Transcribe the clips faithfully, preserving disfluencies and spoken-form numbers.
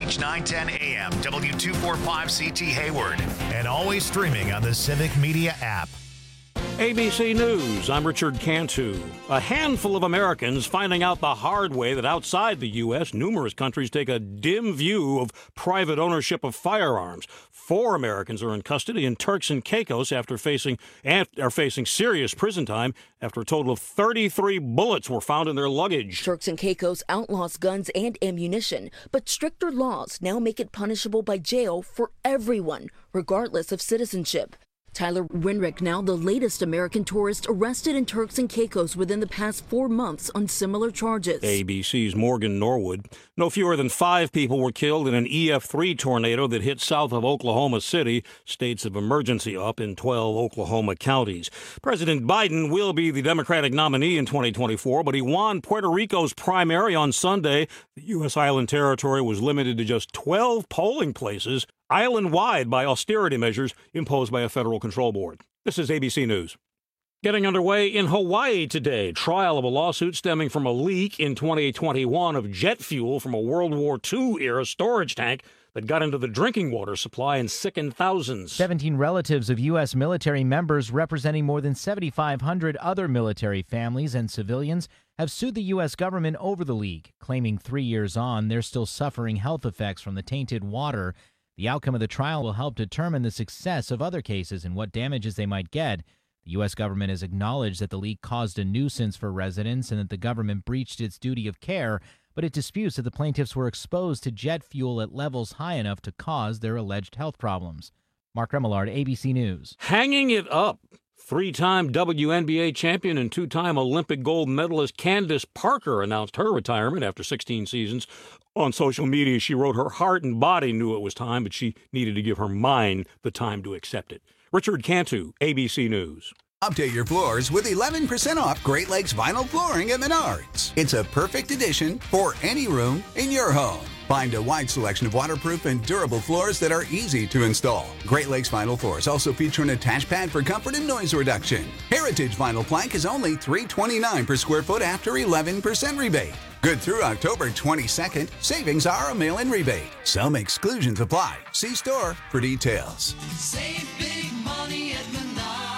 H nine ten A M, W two forty-five C T Hayward, and always streaming on the Civic Media app. A B C News, I'm Richard Cantu. A handful of Americans finding out the hard way that outside the U S, numerous countries take a dim view of private ownership of firearms. Four Americans are in custody in Turks and Caicos after facing are facing serious prison time after a total of thirty-three bullets were found in their luggage. Turks and Caicos outlaws guns and ammunition, but stricter laws now make it punishable by jail for everyone, regardless of citizenship. Tyler Winrick, now the latest American tourist arrested in Turks and Caicos within the past four months on similar charges. A B C's Morgan Norwood. No fewer than five people were killed in an E F three tornado that hit south of Oklahoma City. States of emergency up in twelve Oklahoma counties. President Biden will be the Democratic nominee in twenty twenty-four, but he won Puerto Rico's primary on Sunday. The U S island territory was limited to just twelve polling places, island-wide by austerity measures imposed by a federal control board. This is A B C News. Getting underway in Hawaii today, trial of a lawsuit stemming from a leak in twenty twenty-one of jet fuel from a World War Two era storage tank that got into the drinking water supply and sickened thousands. seventeen relatives of U S military members representing more than seventy-five hundred other military families and civilians have sued the U S government over the leak, claiming three years on they're still suffering health effects from the tainted water. The outcome of the trial will help determine the success of other cases and what damages they might get. The U S government has acknowledged that the leak caused a nuisance for residents and that the government breached its duty of care, but it disputes that the plaintiffs were exposed to jet fuel at levels high enough to cause their alleged health problems. Mark Remillard, A B C News. Hanging it up. Three-time W N B A champion and two-time Olympic gold medalist Candace Parker announced her retirement after sixteen seasons. On social media, she wrote her heart and body knew it was time, but she needed to give her mind the time to accept it. Richard Cantu, A B C News. Update your floors with eleven percent off Great Lakes vinyl flooring at Menards. It's a perfect addition for any room in your home. Find a wide selection of waterproof and durable floors that are easy to install. Great Lakes vinyl floors also feature an attached pad for comfort and noise reduction. Heritage vinyl plank is only three dollars and twenty-nine cents per square foot after eleven percent rebate. Good through October twenty-second. Savings are a mail-in rebate. Some exclusions apply. See store for details. Save big money at Menards.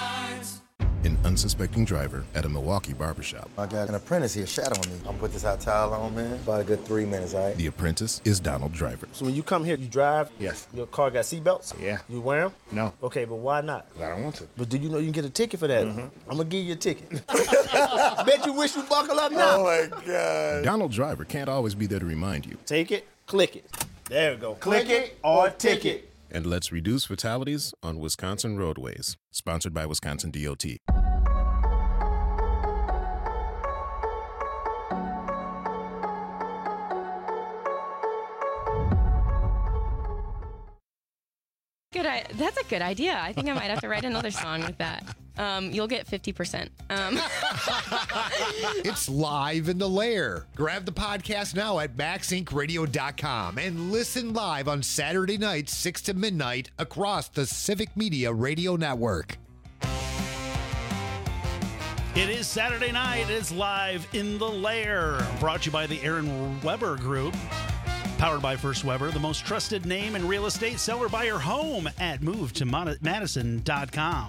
An unsuspecting driver at a Milwaukee barbershop. I got an apprentice here shadowing me. I'm gonna put this hot towel on, man. About a good three minutes, all right? The apprentice is Donald Driver. So when you come here, you drive? Yes. Your car got seatbelts? Yeah. You wear them? No. Okay, but why not? I don't want to. But do you know you can get a ticket for that? Mm-hmm. I'm gonna give you a ticket. Bet you wish you buckle up now. Oh my God. Donald Driver can't always be there to remind you. Take it, click it. There we go. Click, click it or ticket. And let's reduce fatalities on Wisconsin roadways. Sponsored by Wisconsin D O T. Good, I, that's a good idea. I think I might have to write another song with that. Um, you'll get fifty percent. Um. It's Live in the Lair. Grab the podcast now at max inc radio dot com and listen live on Saturday nights, six to midnight, across the Civic Media Radio Network. It is Saturday night. It's Live in the Lair. Brought to you by the Aaron Weber Group. Powered by First Weber, the most trusted name in real estate. Seller buy your home at move to madison dot com.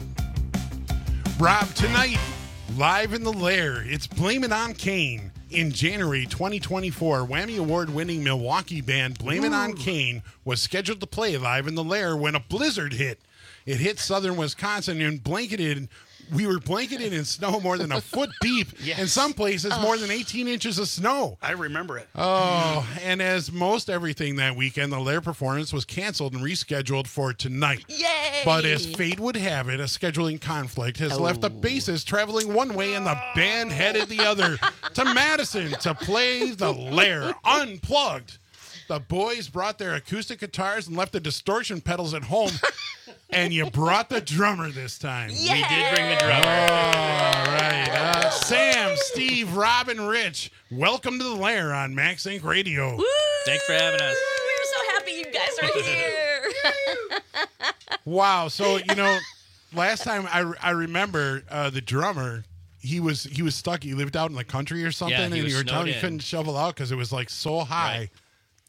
Rob, tonight, Live in the Lair, it's Blame It on Kane. In January twenty twenty-four, Whammy Award-winning Milwaukee band Blame It on Kane was scheduled to play Live in the Lair when a blizzard hit. It hit southern Wisconsin and blanketed We were blanketed in snow more than a foot deep. Yes. In some places, Oh. more than eighteen inches of snow. I remember it. Oh, and as most everything that weekend, the Lair performance was canceled and rescheduled for tonight. Yay! But as fate would have it, a scheduling conflict has Oh. left the bassist traveling one way and the band headed the other to Madison to play the Lair Unplugged. The boys brought their acoustic guitars and left the distortion pedals at home. And you brought the drummer this time. Yeah! We did bring the drummer. All right. Uh, Sam, Steve, Rob, and Rich, welcome to the Lair on Max Inc Radio. Woo! Thanks for having us. We're so happy you guys are here. Wow. So, you know, last time I, I remember uh, the drummer, he was he was stuck. He lived out in the country or something, Yeah, he and was you were telling me snowed he in. couldn't shovel out because it was like so high Right. that Yep.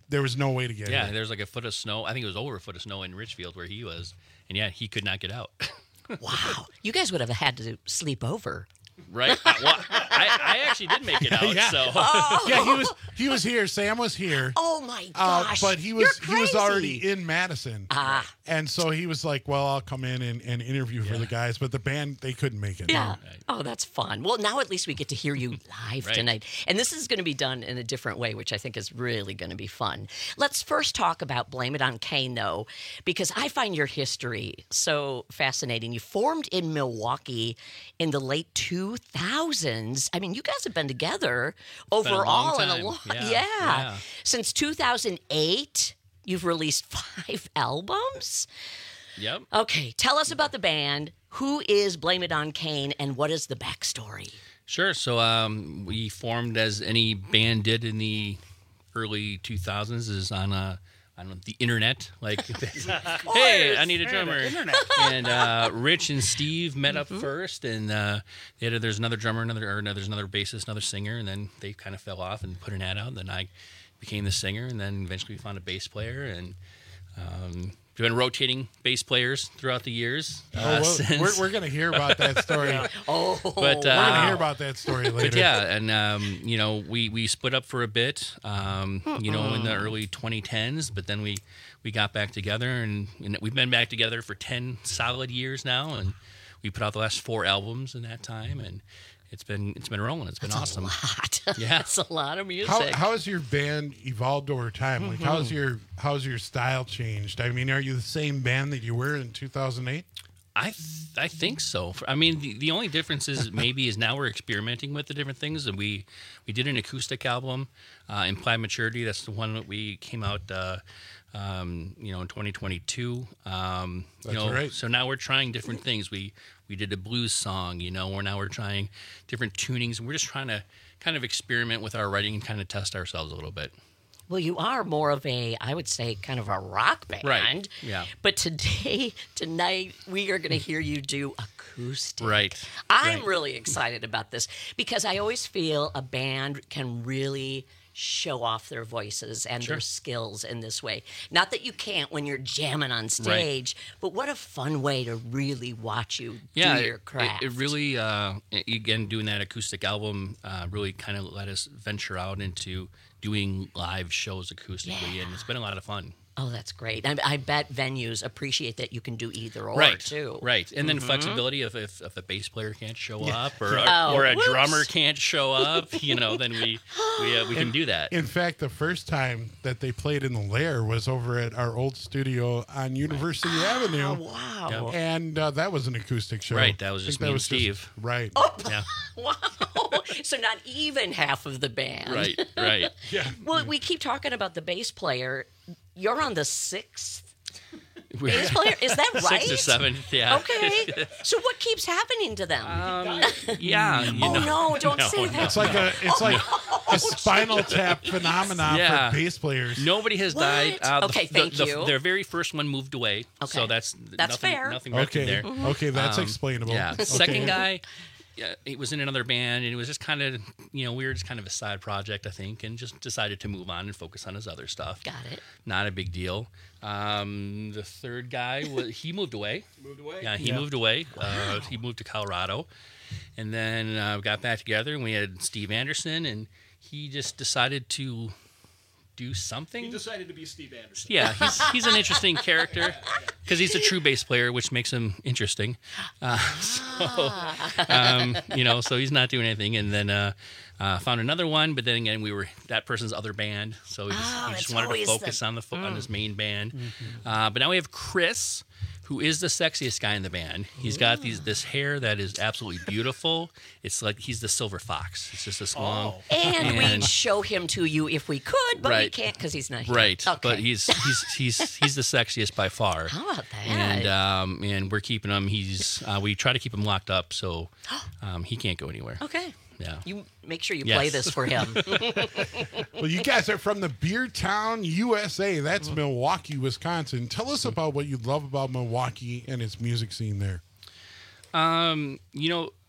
there was no way to get Yeah, here. there's like a foot of snow. I think it was over a foot of snow in Richfield where he was, and yeah, he could not get out. Wow, you guys would have had to sleep over. Right. Uh, well, I, I actually did make it out. yeah. So Oh. yeah, he was he was here. Sam was here. Oh my Uh, gosh! but he was You're he was crazy. already in Madison. Ah. And so he was like, well, I'll come in and, and interview for the guys. But the band, they couldn't make it. Yeah. Oh, that's fun. Well, now at least we get to hear you live Right. tonight. And this is going to be done in a different way, which I think is really going to be fun. Let's first talk about Blame It on Kane, though, because I find your history so fascinating. You formed in Milwaukee in the late two thousands. I mean, you guys have been together been a long overall in a time. long Yeah. yeah. Yeah. Since two thousand eight, you've released five albums. Yep. Okay, tell us about the band. Who is Blame It on Kane, and what is the backstory? Sure. So um, we formed as any band did in the early two thousands is on a on the internet. Like, hey, I need a drummer. Internet. And uh, Rich and Steve met up first, and uh, they had, there's another drummer, another or another, there's another bassist, another singer, and then they kind of fell off and put an ad out. And then I became the singer, and then eventually we found a bass player, and um, we've been rotating bass players throughout the years. Oh, uh, well, since- we're we're going to hear about that story. Oh, but uh, We're going to hear about that story later. But yeah, and um, you know, we, we split up for a bit, um, you know, in the early twenty tens, but then we, we got back together, and, and we've been back together for ten solid years now, and we put out the last four albums in that time, and it's been it's been rolling. It's been That's awesome. a lot. Yeah, That's a lot of music. How how has your band evolved over time? Like, Mhm. how's your how's your style changed? I mean, are you the same band that you were in two thousand eight? I th- I think so. I mean, the, the only difference is maybe is now we're experimenting with the different things, and we we did an acoustic album, uh, Implied Maturity. That's the one that we came out, uh, um, you know, in twenty twenty-two. Um, you That's know, right. So now we're trying different things. We we did a blues song, you know, or now we're trying different tunings, and we're just trying to kind of experiment with our writing and kind of test ourselves a little bit. Well, you are more of a, I would say, kind of a rock band. Right. Yeah. But today, tonight, we are going to hear you do acoustic. Right. I'm Right. really excited about this because I always feel a band can really show off their voices and Sure. their skills in this way. Not that you can't when you're jamming on stage, but what a fun way to really watch you yeah, do your it- craft. It, it really, uh, again, doing that acoustic album uh, really kind of let us venture out into doing live shows acoustically, and it's been a lot of fun. Oh, that's great. I, I bet venues appreciate that you can do either or, right, too. right, and then Mhm. flexibility if, if if a bass player can't show Yeah. up or Oh, or a whoops. drummer can't show up, you know, then we we uh, we can In- do that. In fact, the first time that they played in the Lair was over at our old studio on University Avenue. Oh, wow. And uh, that was an acoustic show. Right, that was I just think me and Steve. right. Yeah, Wow. So not even half of the band. right, right. Yeah. Well, we keep talking about the bass player. You're on the sixth We're- bass player. Is that right? Sixth or seventh, yeah. Okay. So what keeps happening to them? Um, yeah. You oh know. no! Don't No, say no. that. It's like a it's like Oh, a spinal tap phenomenon Yeah. for bass players. Nobody has What? died. Uh, the- Okay, the, thank the, you. Their very first one moved away. Okay. So that's That's nothing, fair. Nothing wrong Okay. there. Okay, that's Um, explainable. Yeah. Okay. Second guy, yeah, he was in another band, and it was just kind of, you know, we were just kind of a side project, I think, and just decided to move on and focus on his other stuff. Got it. Not a big deal. Um, the third guy, was, he moved away. Moved away? Yeah, he Yeah. moved away. Uh, he moved to Colorado. And then uh, we got back together, and we had Steve Anderson, and he just decided to do something. He decided to be Steve Anderson. Yeah, he's he's an interesting character because he's a true bass player, which makes him interesting. Uh, so, um, you know, so he's not doing anything, and then uh, uh, found another one. But then again, we were that person's other band, so he just, Oh, he just it's wanted to always focus the- on the fo- on Mm. his main band. Uh, but now we have Chris, who is the sexiest guy in the band. He's got these this hair that is absolutely beautiful. It's like he's the silver fox. It's just this long. And, we'd show him to you if we could, but we Right. can't because he's not here. Right, Okay. but he's he's he's he's the sexiest by far. How about that? And um, and we're keeping him. He's uh, we try to keep him locked up, so um, he can't go anywhere. Okay. Yeah. You make sure you Yes. play this for him. Well, you guys are from the Beer Town, U S A. That's Milwaukee, Wisconsin. Tell us about what you love about Milwaukee and its music scene there. Um, you know,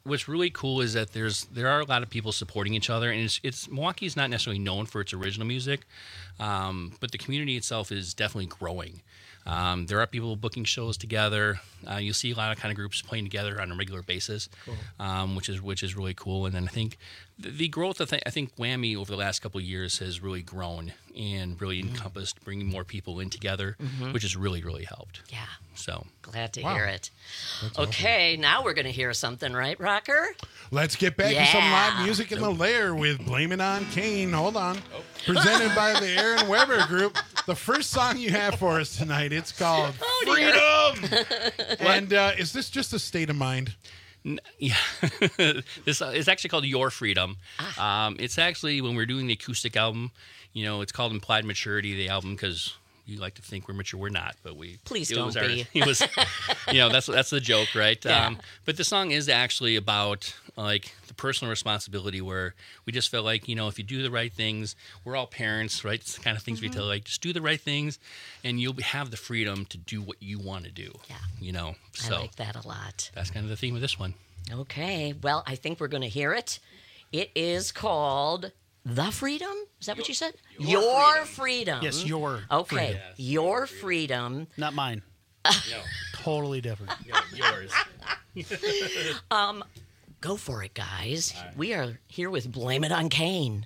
what's really cool is that there's there are a lot of people supporting each other, and it's it's Milwaukee's not necessarily known for its original music, um, but the community itself is definitely growing. Um, there are people booking shows together. Uh, you'll see a lot of kind of groups playing together on a regular basis, Cool. um, which is which is really cool. And then I think the, the growth of th- I think Whammy over the last couple of years has really grown and really Mm-hmm. encompassed bringing more people in together, Mhm. which has really really helped. Yeah. So Glad to Wow. hear it. That's Okay, now we're going to hear something, right, Rocker? Let's get back Yeah. to some live music in the lair with Blame It On Kane. Hold on. Presented by the Aaron Weber Group. The first song you have for us tonight, it's called Oh, Freedom. And uh, is this just a state of mind? N- Yeah, this uh, it's actually called Your Freedom. Ah. Um, it's actually when we're doing the acoustic album. You know, it's called Implied Maturity, the album, because you like to think we're mature. We're not, but we. Please it don't was our- be. It was, you know, that's that's the joke, right? Yeah. Um, but the song is actually about like the personal responsibility, where we just feel like, you know, if you do the right things, we're all parents, right? It's the kind of things we Mhm. tell, like, just do the right things, and you'll be- have the freedom to do what you want to do. Yeah. You know, I so like that a lot. that's kind of the theme of this one. Okay, well, I think we're going to hear it. It is called The Freedom? Is that what you said? Your Your freedom. freedom. Yes, your Okay, freedom. Your Freedom. Not mine. No. Totally different. yours. Um, go for it, guys. We are here with Blame It on Kane.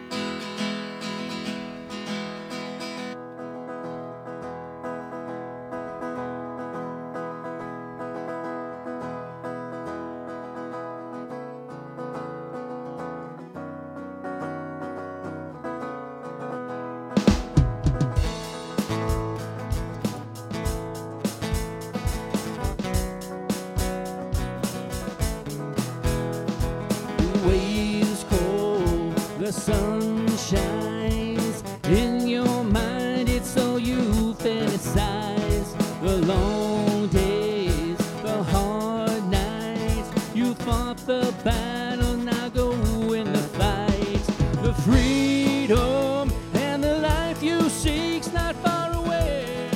The wave is cold, the sun shines. In your mind, it's so you fantasize. The long days, the hard nights. You fought the battle, now go win the fight. The freedom and the life you seek's not far away.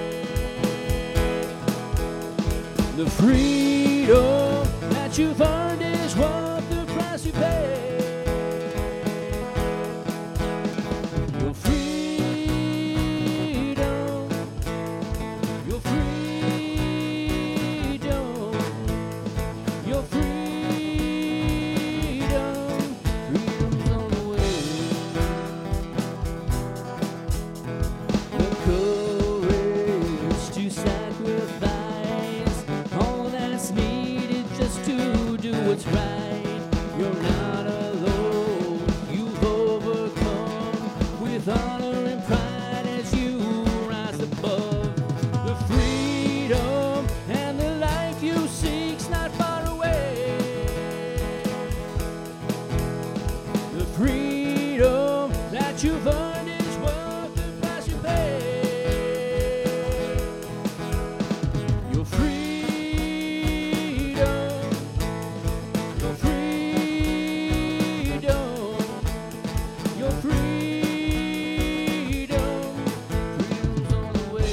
The freedom that you've earned is worth the price you pay. Your freedom, your freedom, your freedom, freedom's on the way. The courage to sacrifice all that's needed just to do what's right. You're not alone. You've overcome with honor and pride as you rise above. The freedom and the life you seek's not far away. The freedom that you've earned is worth the price you pay. Your freedom, your freedom, your freedom, freedom's on the way.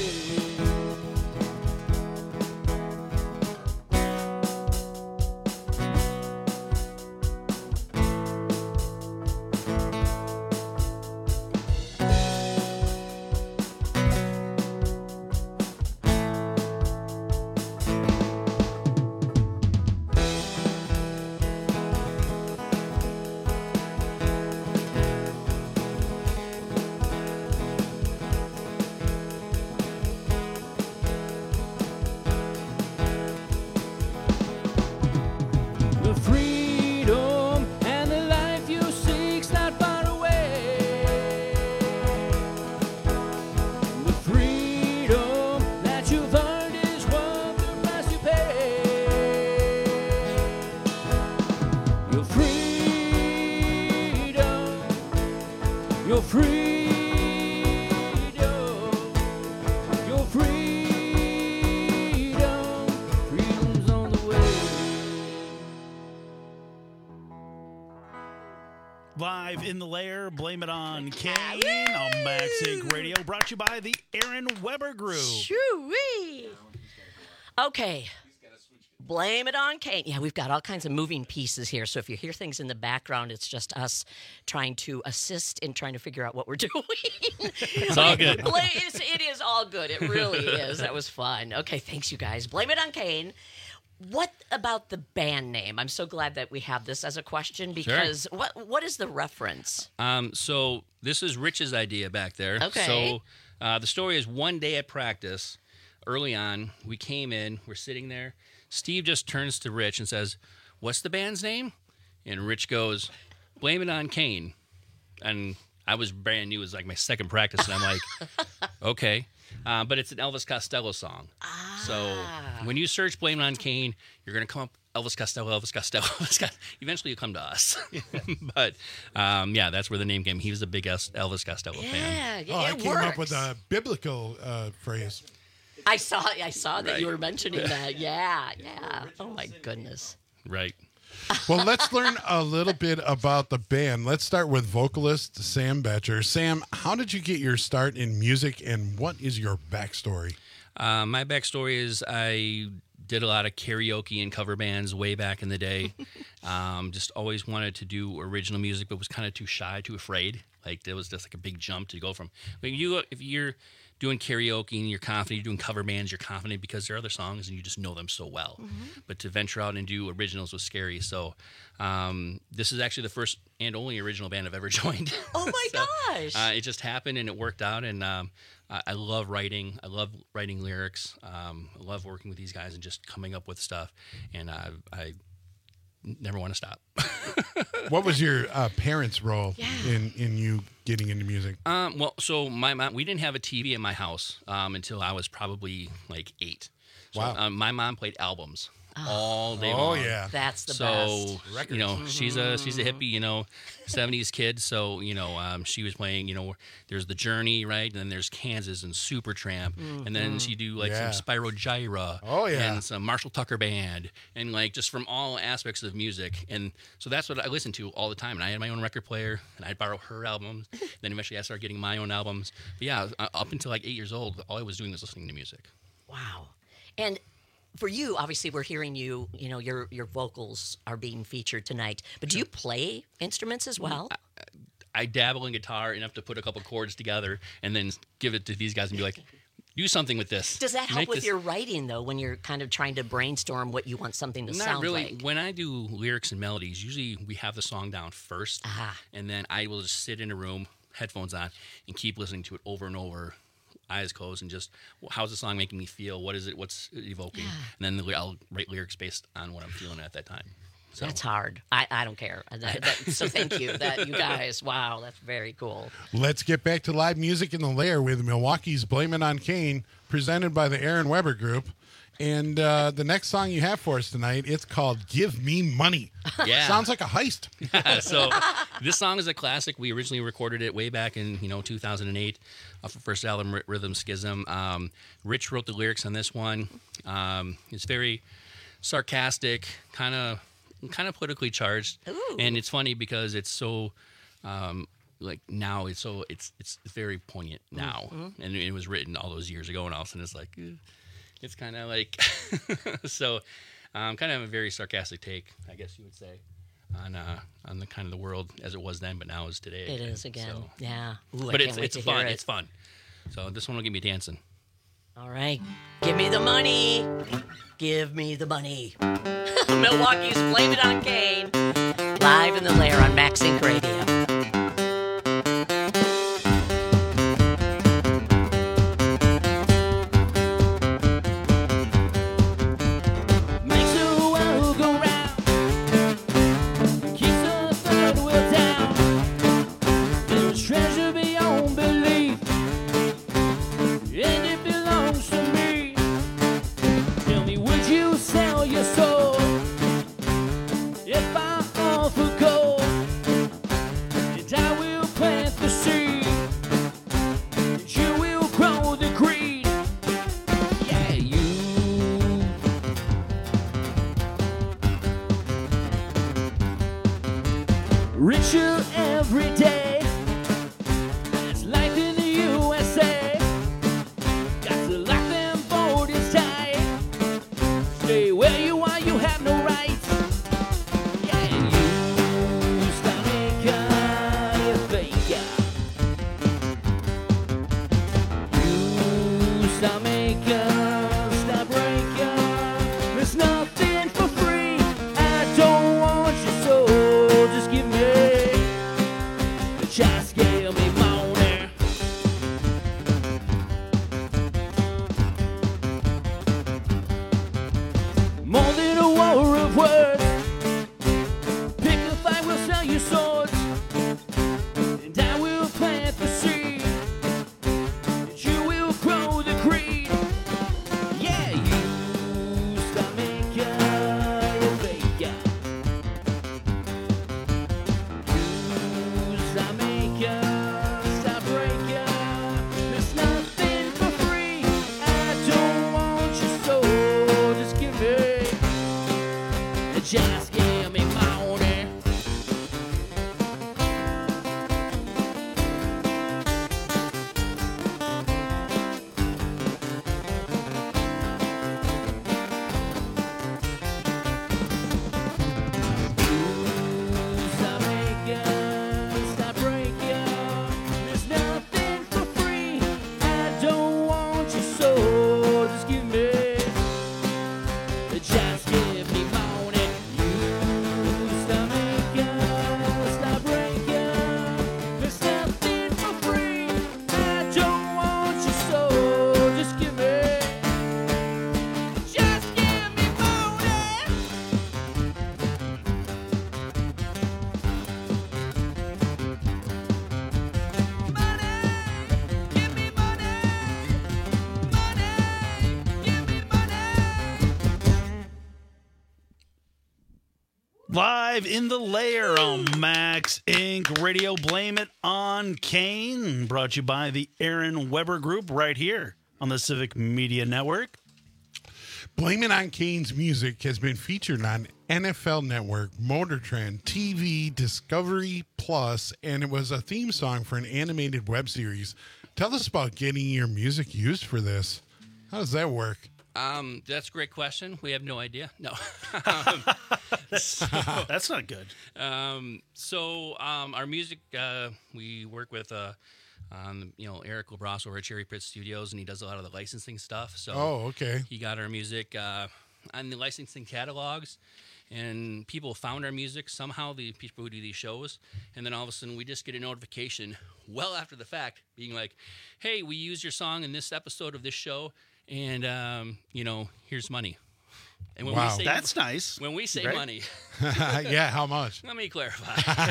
The freedom and the life you seek's not far away. The freedom that you've earned is worth the price you pay. Your freedom, your freedom, your freedom, freedom's on the way. Live in the lair, Blame It on Kane on Maxink Radio, brought to you by the Aaron Weber Group. Shoo-wee. Okay. Blame It on Kane. Yeah, we've got all kinds of moving pieces here. So if you hear things in the background, it's just us trying to assist in trying to figure out what we're doing. It's all good. Blame, it's, it is all good. It really is. That was fun. Okay, thanks, you guys. Blame It on Kane. What about the band name? I'm so glad that we have this as a question because Sure. what what is the reference? Um, so this is Rich's idea back there. Okay. So uh, the story is one day at practice, early on, we came in, we're sitting there. Steve just turns to Rich and says, "What's the band's name?" And Rich goes, "Blame It on Kane." And I was brand new. It was like my second practice. And I'm like, okay. Uh, but it's an Elvis Costello song. Ah. So when you search Blame It on Kane, you're going to come up Elvis Costello, Elvis Costello. Elvis Costello. Eventually you come to us. But um, yeah, that's where the name came. He was a big Elvis Costello Yeah, fan. yeah, Oh, I it came works. up with a biblical uh, phrase. I saw I saw that Right. you were mentioning that. Yeah, yeah. Oh my goodness. Right. Well, let's learn a little bit about the band. Let's start with vocalist Sam Betcher. Sam, how did you get your start in music, and what is your backstory? Uh, my backstory is I did a lot of karaoke and cover bands way back in the day. um, just always wanted to do original music, but was kind of too shy, too afraid. Like there was just like a big jump to go from. When you, if you're doing karaoke and you're confident, you're doing cover bands, you're confident because there are other songs and you just know them so well. Mm-hmm. But to venture out and do originals was scary. So um, this is actually the first and only original band I've ever joined. Oh my So, gosh. Uh, it just happened and it worked out. And um, I, I love writing. I love writing lyrics. Um, I love working with these guys and just coming up with stuff. And I, I never want to stop. What was your uh, parents' role Yeah. in, in you getting into music? Um, well, so my mom, we didn't have a T V in my house um, until I was probably like eight. So, Wow. um, my mom played albums all day Oh, long. yeah. That's the so, best. you know, she's a she's a hippie, you know, seventies kid. So, you know, um, she was playing, you know, there's The Journey, right? And then there's Kansas and Supertramp. And then she do like Yeah. some Spyro Gyra. Oh, yeah. And some Marshall Tucker Band. And like just from all aspects of music. And so that's what I listened to all the time. And I had my own record player and I'd borrow her albums. Then eventually I started getting my own albums. But yeah, uh, up until like eight years old, all I was doing was listening to music. Wow. And for you, obviously, we're hearing you. You know, your your vocals are being featured tonight. But do you play instruments as well? I dabble in guitar enough to put a couple chords together and then give it to these guys and be like, do something with this. Does that help Make with this- your writing, though, when you're kind of trying to brainstorm what you want something to Not sound really. like? When I do lyrics and melodies, usually we have the song down first, Aha. and then I will just sit in a room, headphones on, and keep listening to it over and over, eyes closed, and just well, how's the song making me feel? What is it? What's it evoking? And then the, I'll write lyrics based on what I'm feeling at that time. So. That's hard. I, I don't care. That- that- so thank you, that you guys. Wow, that's very cool. Let's get back to live music in the lair with Milwaukee's Blame It on Kane, presented by the Aaron Weber Group. And uh, the next song you have for us tonight, it's called Give Me Money. Yeah. Sounds like a heist. So this song is a classic. We originally recorded it way back in you know two thousand eight off the first album, R- Rhythm Schism. Um, Rich wrote the lyrics on this one. Um, it's very sarcastic, kind of kind of politically charged, Ooh. and it's funny because it's so. Um, like now it's so it's it's very poignant now, Mhm. and it was written all those years ago, and all of a sudden it's like eh, it's kind of like so um, kind of a very sarcastic take, I guess you would say, on uh, on the kind of the world as it was then, but now is today. It is again. So- Yeah. Ooh, I but can't it's wait it's to hear fun. it. It's fun. So this one will get me dancing. All right. Give me the money. Give me the money. Milwaukee's Blame It on Kane. Live in the lair on Max Inc Radio. Makes the world go round, keeps the third wheel down. There's treasure beyond belief, and it belongs to me. Tell me, would you sell your soul if I offer gold? stop making, stop breaking. There's nothing for free. I don't want your soul. Just give me, just give me money. More than a war of words. Pick a fight, we'll sell you swords. And I will plant the seed. And you will grow the creed. Yeah, you stop making your bacon. You stop making, stop breaking. There's nothing for free. I don't want your soul. Just give me, just give me money. Stop making, stop breaking. There's nothing for free. I don't want your soul. Just give me, just give me money. You stop making, stop breaking. There's nothing for free. I don't want your soul. Just give me, just give me money. Live in the lair on Max Incorporated. Radio. Blame it on Kane. Brought to you by the Aaron Weber Group right here on the Civic Media Network. Blame It on Kane's music has been featured on N F L Network, Motor Trend, T V, Discovery Plus, and it was a theme song for an animated web series. Tell us about getting your music used for this. How does that work? Um, that's a great question. We have no idea. No. um, so, That's not good. Um, so um, our music, uh, we work with, uh, um, you know, Eric LeBras over at Cherry Pit Studios, and he does a lot of the licensing stuff. So Oh, okay. he got our music uh, on the licensing catalogs, and people found our music somehow, the people who do these shows, and then all of a sudden we just get a notification well after the fact being like, hey, we used your song in this episode of this show, and, um, you know, here's money. And when Wow. we say, That's nice. When we say Right? money, Yeah, how much? let me clarify.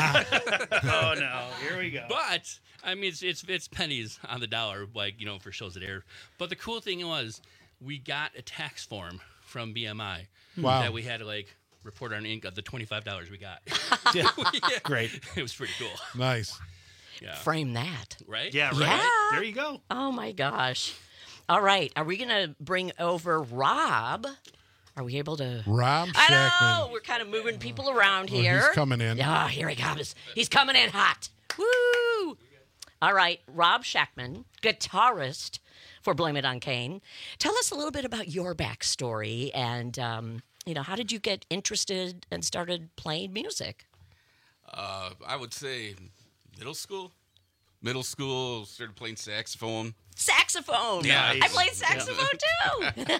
Oh, no. Here we go. But I mean, it's it's it's pennies on the dollar, like, you know, for shows that air. But the cool thing was, we got a tax form from B M I Wow. that we had to like report on ink of the twenty-five dollars we got. Yeah. Yeah. Great. It was pretty cool. Nice. Yeah. Frame that. Right? Yeah, right. Yeah. There you go. Oh my gosh. All right. Are we going to bring over Rob? Are we able to? Rob I Shackman. know. We're kind of moving people around Well, here. he's coming in. Yeah, here he comes. He's coming in hot. Woo! All right. Rob Shackman, guitarist for Blame It on Kane. Tell us a little bit about your backstory and, um, you know, how did you get interested and started playing music? Uh, I would say middle school. Middle school, started playing saxophone. Saxophone. Yeah. I played saxophone too.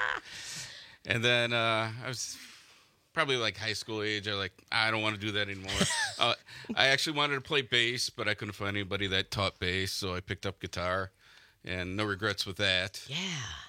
And then uh, I was probably like high school age. I was like, I don't want to do that anymore. uh, I actually wanted to play bass, but I couldn't find anybody that taught bass, so I picked up guitar, and no regrets with that. Yeah.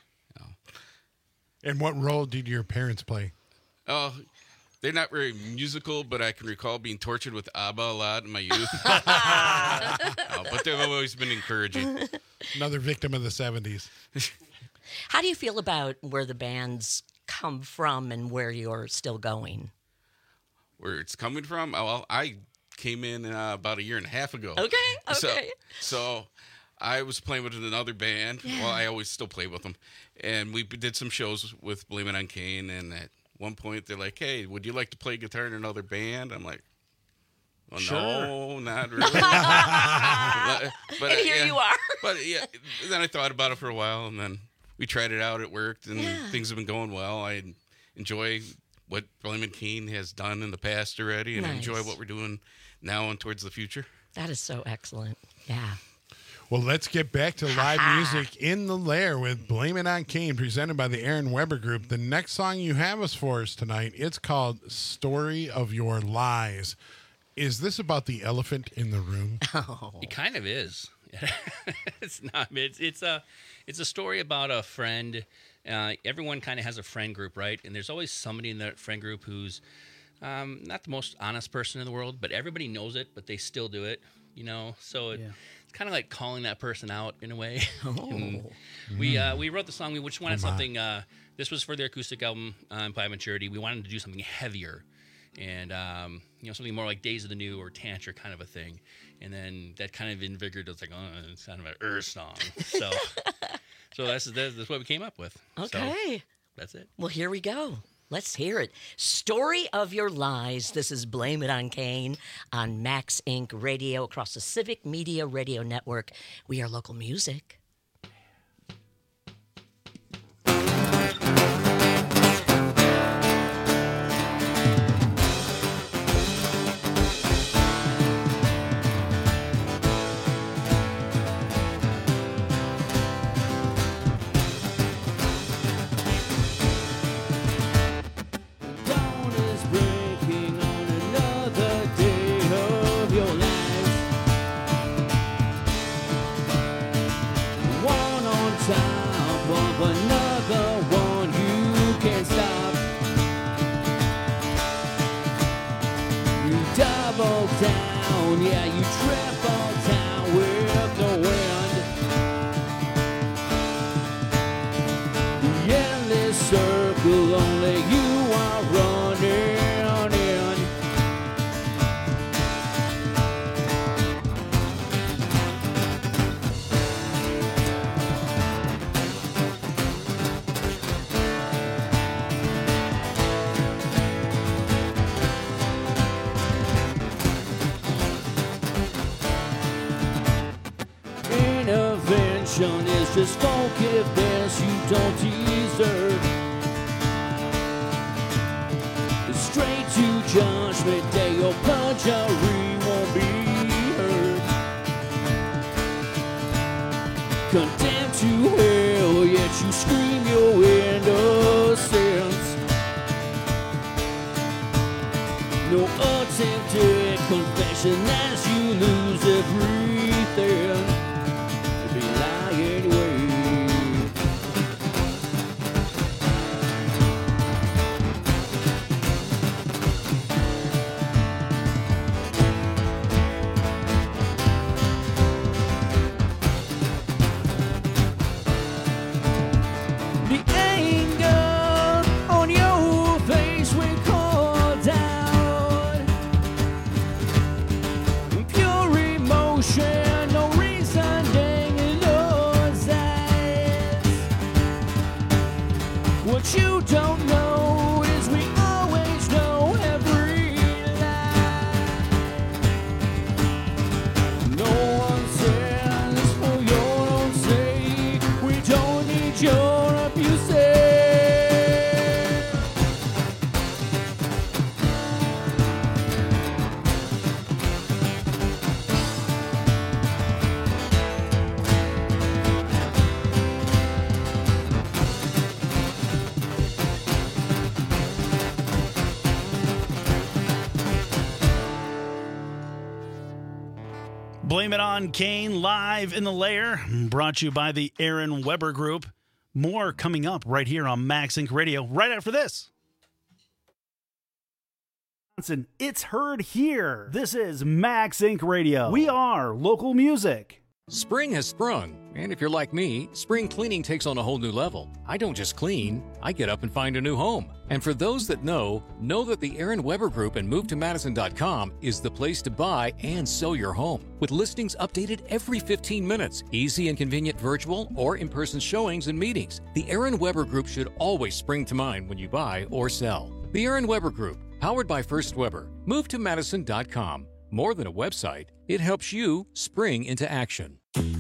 And what role did your parents play? Oh, they're not very musical, but I can recall being tortured with ABBA a lot in my youth. Oh, but they've always been encouraging. Another victim of the seventies. How do you feel about where the band's come from and where you're still going? Where it's coming from? Oh, well, I came in uh, about a year and a half ago. Okay, So, okay. so I was playing with another band. Yeah. Well, I always still play with them. And we did some shows with Blame It on Kane. And at one point, they're like, hey, would you like to play guitar in another band? I'm like, well, Sure. no, not really. but, but, And here yeah, you are. But yeah, then I thought about it for a while, and then we tried it out. It worked, and Yeah. things have been going well. I enjoy what Blame It on Kane has done in the past already, and I enjoy Nice. what we're doing now and towards the future. That is so excellent. Yeah. Well, let's get back to live music in the Lair with Blame It on Kane, presented by the Aaron Weber Group. The next song you have us for us tonight, it's called Story of Your Lies. Is this about the elephant in the room? Oh. It kind of is. It's not. It's it's a it's a story about a friend. Uh, everyone kind of has a friend group, right? And there's always somebody in that friend group who's um, not the most honest person in the world, but everybody knows it, but they still do it. You know, so it, Yeah. it's kind of like calling that person out in a way. Oh. And we uh, we wrote the song. We just wanted Oh, my. something. Uh, this was for their acoustic album, uh, By Maturity. We wanted to do something heavier, and um, you know, something more like Days of the New or Tantra kind of a thing. And then that kind of invigorated. It's like, oh, it's kind of an Earth song. So, so that's, that's that's what we came up with. Okay. So, that's it. Well, here we go. Let's hear it. Story of Your Lies. This is Blame It on Kane on Max Incorporated. Radio across the Civic Media Radio Network. We are local music. Dawn is breaking on another day of your lives. One on top of another one you can't stop. You double down, yeah, you triple down with the wind. The endless circle only you are running in. Intervention is just forgiveness you don't deserve. Straight to judgment day, your perjury won't be heard. Condemned to hell, yet you scream your innocence. No attempted confession as you lose everything. To be lying anyway. The anger on your face will call down. Pure emotion, no reasoning in those eyes. What you don't know is we always know every lie. No one says for your own sake, we don't need your abuse. Blame It on Kane, live in the Lair, brought to you by the Aaron Weber Group. More coming up right here on Max Inc Radio, right after this. It's heard here. This is Max Inc Radio. We are local music. Spring has sprung, and if you're like me, spring cleaning takes on a whole new level. I don't just clean, I get up and find a new home. And for those that know, know that the Aaron Weber Group and move to madison dot com is the place to buy and sell your home. With listings updated every fifteen minutes, easy and convenient virtual or in-person showings and meetings, the Aaron Weber Group should always spring to mind when you buy or sell. The Aaron Weber Group, powered by First Weber, move to madison dot com. More than a website, it helps you spring into action.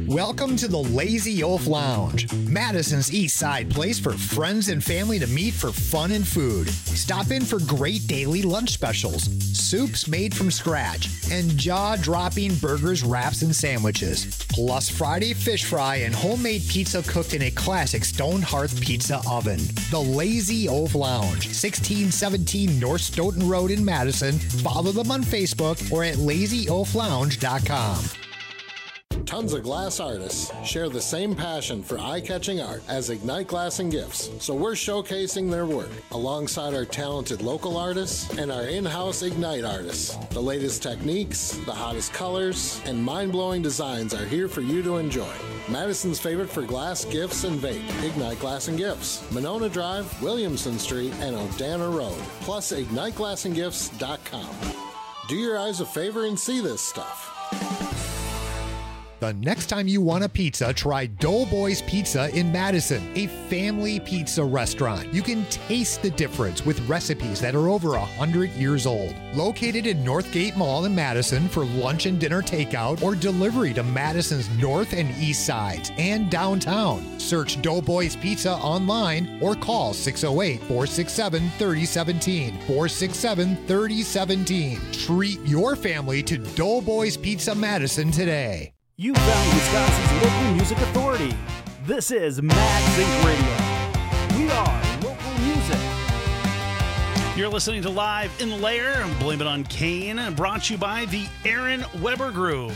Welcome to the Lazy Oaf Lounge, Madison's East Side place for friends and family to meet for fun and food. Stop in for great daily lunch specials, soups made from scratch, and jaw-dropping burgers, wraps, and sandwiches. Plus Friday fish fry and homemade pizza cooked in a classic stone hearth pizza oven. The Lazy Oaf Lounge, sixteen seventeen North Stoughton Road in Madison. Follow them on Facebook or at lazy oaf lounge dot com. Tons of glass artists share the same passion for eye-catching art as Ignite Glass and Gifts, so we're showcasing their work alongside our talented local artists and our in-house Ignite artists. The latest techniques, the hottest colors, and mind-blowing designs are here for you to enjoy. Madison's favorite for glass, gifts, and vape, Ignite Glass and Gifts, Monona Drive, Williamson Street, and O'Dana Road, plus ignite glass and gifts dot com. Do your eyes a favor and see this stuff. The next time you want a pizza, try Doughboys Pizza in Madison, a family pizza restaurant. You can taste the difference with recipes that are over one hundred years old. Located in Northgate Mall in Madison for lunch and dinner takeout or delivery to Madison's north and east sides and downtown. Search Doughboys Pizza online or call six oh eight, four six seven, three oh one seven, four six seven, three oh one seven. Treat your family to Doughboys Pizza Madison today. You found Wisconsin's local music authority. This is MagZinc Radio. We are local music. You're listening to Live in the Lair, Blame It on Kane, brought to you by the Aaron Weber Group.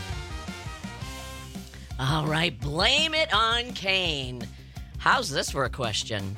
All right, blame it on Kane. How's this for a question?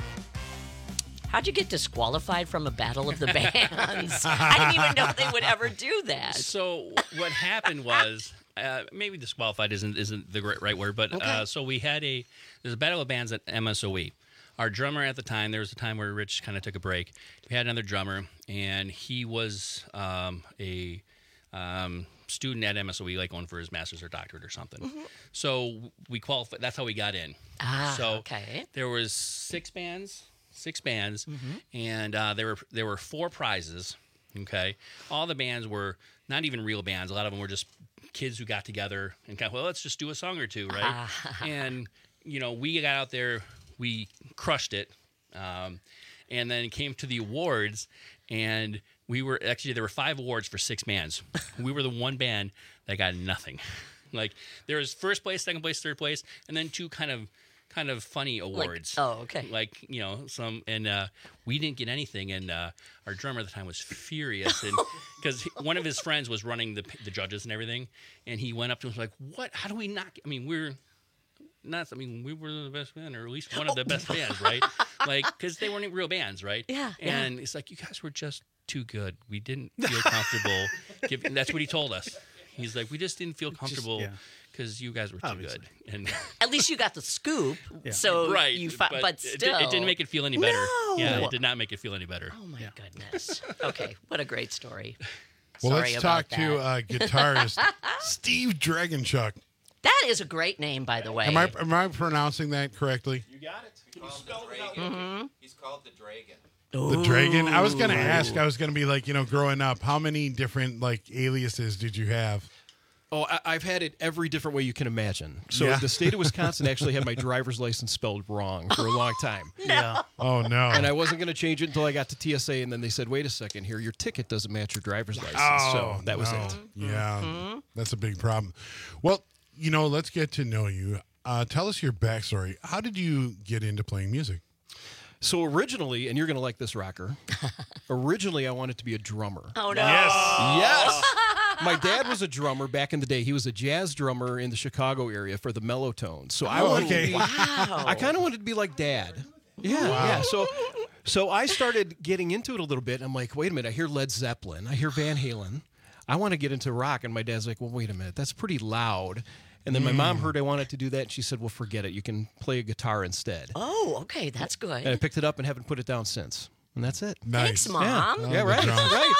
How'd you get disqualified from a battle of the bands? I didn't even know they would ever do that. So what happened was... Uh, maybe disqualified isn't isn't the right, right word, but Okay. uh, so we had a there's a battle of bands at M S O E. Our drummer at the time, there was a time where Rich kind of took a break. We had another drummer, and he was um, a um, student at M S O E, like going for his master's or doctorate or something. Mm-hmm. So we qualified. That's how we got in. Ah, so okay. There was six bands, six bands, Mhm. and uh, there were there were four prizes. Okay, all the bands were not even real bands. A lot of them were just kids who got together and kind of, well, let's just do a song or two, right? And, you know, we got out there, we crushed it, um, and then it came to the awards, and we were, actually, there were five awards for six bands. We were the one band that got nothing. Like, there was first place, second place, third place, and then two kind of kind of funny awards. Like, oh, okay. Like, you know, some, and uh, we didn't get anything, and uh, our drummer at the time was furious, and because one of his friends was running the the judges and everything, and he went up to us like, "What? How do we not? I mean, we're not. I mean, we were the best band, or at least one of the best bands, right? Like, because they weren't real bands, right? Yeah. And yeah. it's like, you guys were just too good. We didn't feel comfortable. giving, that's what he told us. He's like, we just didn't feel comfortable yeah. because you guys were too Obviously. good. And At least you got the scoop. Yeah. So right, you fi- but, but it, still. di- it didn't make it feel any better. No. Yeah, it did not make it feel any better. Oh, my goodness. Okay, what a great story. Well, Sorry let's about talk to uh, that. guitarist Steve Dragonchuk. That is a great name, by the way. Am I am I pronouncing that correctly? You got it. Can you spell it out? Mhm. He's called the Dragon. The Dragon. I was gonna Ooh. ask. I was gonna be like, you know, growing up, how many different like aliases did you have? Oh, I, I've had it every different way you can imagine. So Yeah. the state of Wisconsin actually had my driver's license spelled wrong for a long time. Yeah. Oh no. And I wasn't going to change it until I got to T S A, and then they said, "Wait a second here, your ticket doesn't match your driver's license." Oh, so that was no. it. Yeah, Mm-hmm. that's a big problem. Well, you know, let's get to know you. Uh, tell us your backstory. How did you get into playing music? So originally, and you're going to like this, Rocker. Originally, I wanted to be a drummer. Oh, no. Yes. Yes. My dad was a drummer back in the day. He was a jazz drummer in the Chicago area for the Mellotones. So I Oh, wanted okay. to be, Wow. I kind of wanted to be like Dad. Yeah, Wow. yeah. So, so I started getting into it a little bit. And I'm like, wait a minute. I hear Led Zeppelin. I hear Van Halen. I want to get into rock. And my dad's like, well, wait a minute. That's pretty loud. And then my mom heard I wanted to do that. And she said, well, forget it. You can play a guitar instead. Oh, okay, that's good. And I picked it up and haven't put it down since. And that's it. Nice. Thanks, Mom. Yeah, Oh, yeah the right. drums. Right.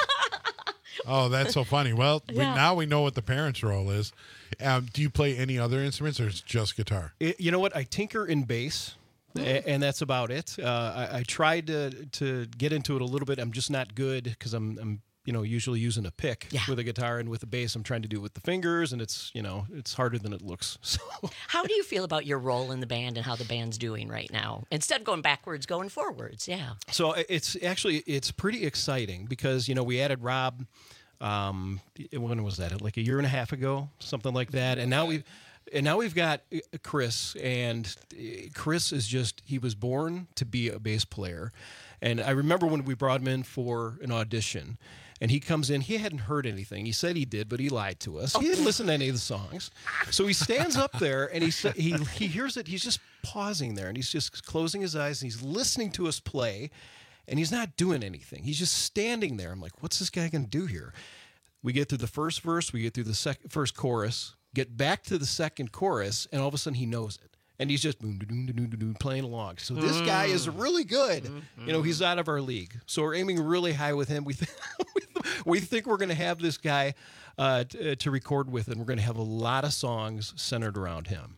Oh, that's so funny. Well, we, Yeah. now we know what the parents' role is. Um, do you play any other instruments, or is it just guitar? It- you know what? I tinker in bass, a- and that's about it. Uh, I, I tried to to get into it a little bit. I'm just not good because I'm I'm you know, usually using a pick Yeah. with a guitar, and with the bass, I'm trying to do it with the fingers, and it's, you know, it's harder than it looks. So, How do you feel about your role in the band and how the band's doing right now? Instead of going backwards, going forwards. Yeah. so it's actually it's pretty exciting because you know we added Rob. Um, when was that? Like a year and a half ago, something like that, and now we've. And now we've got Chris, and Chris is just, he was born to be a bass player. And I remember when we brought him in for an audition, and he comes in, he hadn't heard anything. He said he did, but he lied to us. He didn't listen to any of the songs. So he stands up there, and he sa- he he hears it, he's just pausing there, and he's just closing his eyes, and he's listening to us play, and he's not doing anything. He's just standing there. I'm like, what's this guy going to do here? We get through the first verse, we get through the sec- first chorus, get back to the second chorus, and all of a sudden he knows it. And he's just boom, doom, doom, doom, doom, playing along. So this guy is really good. Mm-hmm. You know, he's out of our league. So we're aiming really high with him. We, th- we think we're going to have this guy uh, t- to record with, and we're going to have a lot of songs centered around him.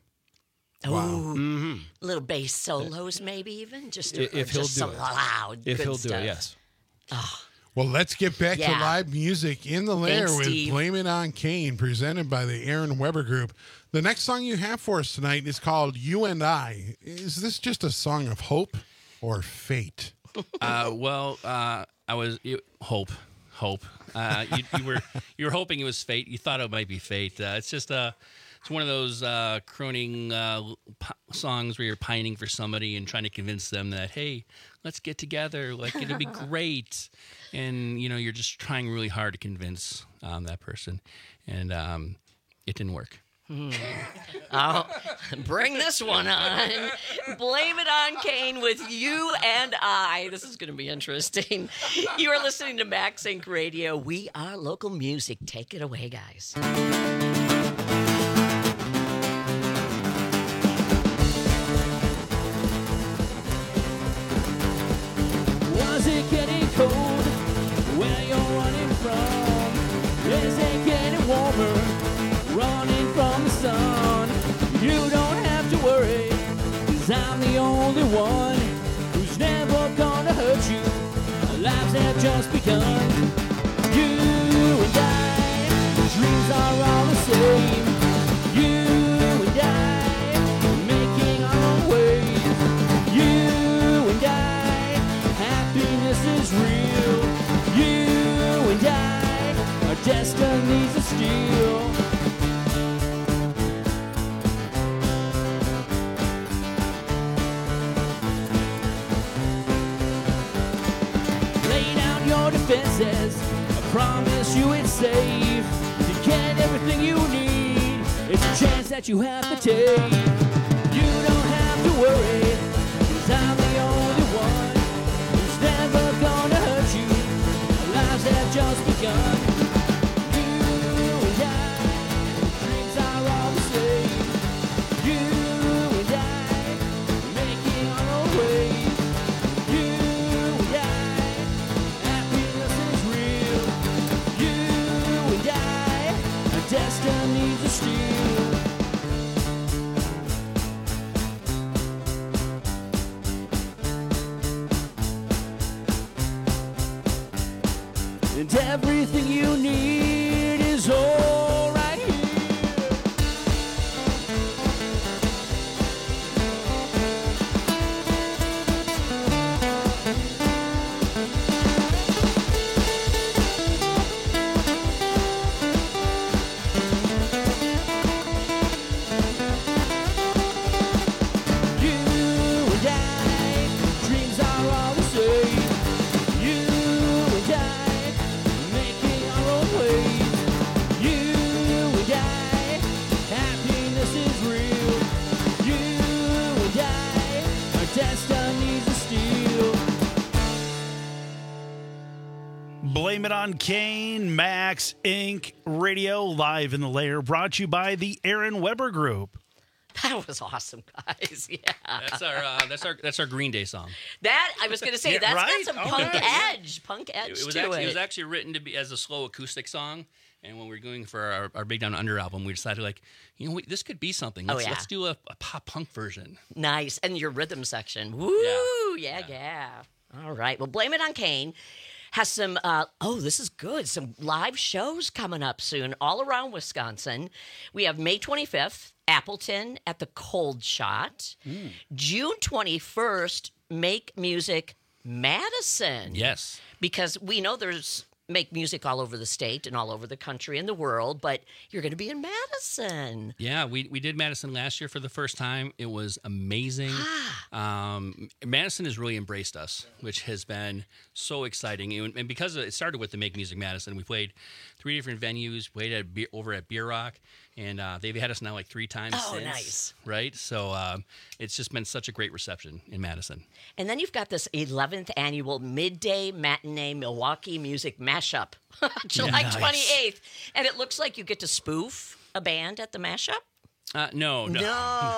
Oh, Mm-hmm. little bass solos, maybe even just If- or if he'll just do some it. loud. If good he'll stuff. do it, yes. Well, let's get back Yeah. to live music in the lair Thanks, with Steve. Blame It on Kane, presented by the Aaron Weber Group. The next song you have for us tonight is called You and I. Is this just a song of hope or fate? Uh, well, uh, I was you, hope, hope. Uh, you, you were you were hoping it was fate. You thought it might be fate. Uh, it's just a. It's one of those uh, crooning uh, p- songs where you're pining for somebody and trying to convince them that, hey, let's get together. Like, it'll be great. And, you know, you're just trying really hard to convince um, that person. And um, it didn't work. Hmm. Oh, bring this one on. Blame it on Kane with You and I. This is going to be interesting. You are listening to Max Inc Radio. We are local music. Take it away, guys. Was it getting cold where you're running from? Is it getting warmer running from the sun? You don't have to worry, 'cause I'm the only one who's never gonna hurt you. Our lives have just begun. You and I, dreams are all the same. You and I, making our own ways. You and I, happiness is real. You and I, our destinies are steel. Lay down your defenses, I promise you it's safe. To get everything you need, it's a chance that you have to take. You don't have to worry, 'cause I'm the only one who's never gonna hurt you. Our lives have just begun. You and I, dreams are all the same. You and I, making our own ways. You and I, happiness is real. You and I, our destinies are steel. And everything you need is all right here. You and I, dreams are all the same. You and I, making our own ways. You and I, happiness is real. You and I, our destinies are steel. Blame It on Kane, Max Incorporated. Radio, live in the lair, brought to you by the Aaron Weber Group. That was awesome, guys. Yeah. That's our uh, that's our that's our Green Day song. That, I was going to say, Yeah, that's right? got some Oh, punk nice. edge. Punk edge It, it was to actually it. it was actually written to be as a slow acoustic song. And when we were going for our, our Big Down Under album, we decided like, you know, we, this could be something. Oh, Let's, yeah. let's do a, a pop punk version. Nice. And your rhythm section. Woo! Yeah, yeah. All right. Well, Blame It on Kane has some, uh, oh, this is good, some live shows coming up soon all around Wisconsin. We have May twenty-fifth, Appleton at the Cold Shot. Mm. June twenty-first, Make Music Madison. Yes. Because we know there's Make Music all over the state and all over the country and the world, but you're going to be in Madison. Yeah, we, we did Madison last year for the first time. It was amazing. um, Madison has really embraced us, which has been so exciting. And, and because it started with the Make Music Madison, we played three different venues, played at Be- over at Beer Rock, and uh, they've had us now like three times Oh, since. nice. Right? So um, it's just been such a great reception in Madison. And then you've got this eleventh annual Midday Matinee Milwaukee Music Mashup, July Nice. twenty-eighth. And it looks like you get to spoof a band at the mashup. Uh, no, no, No.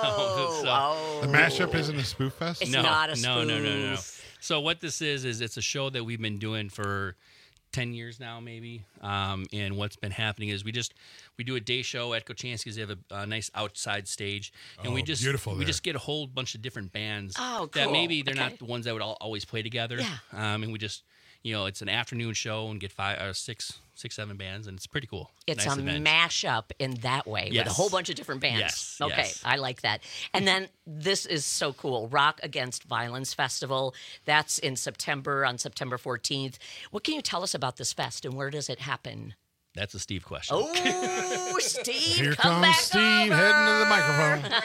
no. So- Oh. The mashup isn't a spoof fest? It's no, not a no, no, no, no, no. spoof. So what this is is it's a show that we've been doing for ten years now, maybe. Um, and what's been happening is we just we do a day show at Kochanski's. They have a, a nice outside stage, and Oh, we just beautiful we there. just get a whole bunch of different bands Oh, that cool. maybe they're Okay. not the ones that would all, always play together. Yeah. Um, and we just you know it's an afternoon show and get five or six six seven bands, and it's pretty cool. It's nice a event. mashup in that way with a Yes. whole bunch of different bands. Yes, Okay, yes. I like that. And then this is so cool. Rock Against Violence Festival. That's in September, on September fourteenth. What can you tell us about this fest and where does it happen? That's a Steve question. Oh, Steve, Here come comes back Steve over. heading to the microphone.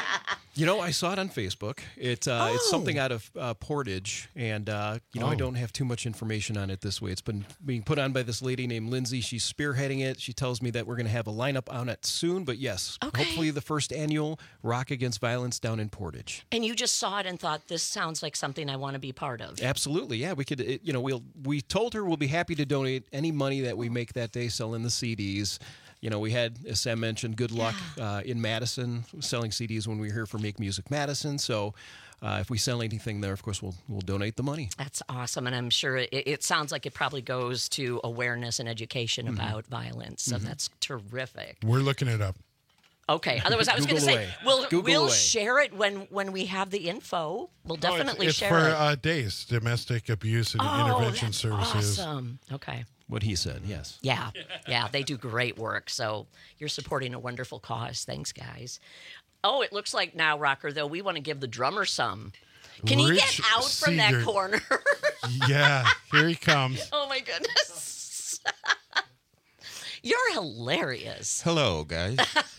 You know, I saw it on Facebook. It uh, it's Oh. something out of uh, Portage, and uh, you know, I Oh. don't have too much information on it this way. It's been being put on by this lady named Lindsay. She's spearheading it. She tells me that we're going to have a lineup on it soon. But yes, Okay. hopefully the first annual Rock Against Violence down in Portage. And you just saw it and thought, this sounds like something I want to be part of. Absolutely, yeah. We could, it, you know, we'll we told her we'll be happy to donate any money that we make that day selling the C Ds. You know, we had, as Sam mentioned, good luck uh, in Madison selling C Ds when we were here for Make Music Madison. So uh, if we sell anything there, of course, we'll we'll donate the money. That's awesome. And I'm sure it, it sounds like it probably goes to awareness and education Mm-hmm. about violence. So that's terrific. We're looking it up. Okay. Otherwise, I was going to Google say, away. we'll, Google we'll away. share it when, when we have the info. We'll definitely oh, it's, it's share for it. uh, DACE, Domestic Abuse and oh, Intervention that's Services. awesome. Okay. What he said, yes. Yeah. Yeah. They do great work. So you're supporting a wonderful cause. Thanks, guys. Oh, it looks like now, Rocker, though, we want to give the drummer some. Can he Rich get out from that Seegert. corner? Yeah, here he comes. Oh, my goodness. You're hilarious. Hello, guys.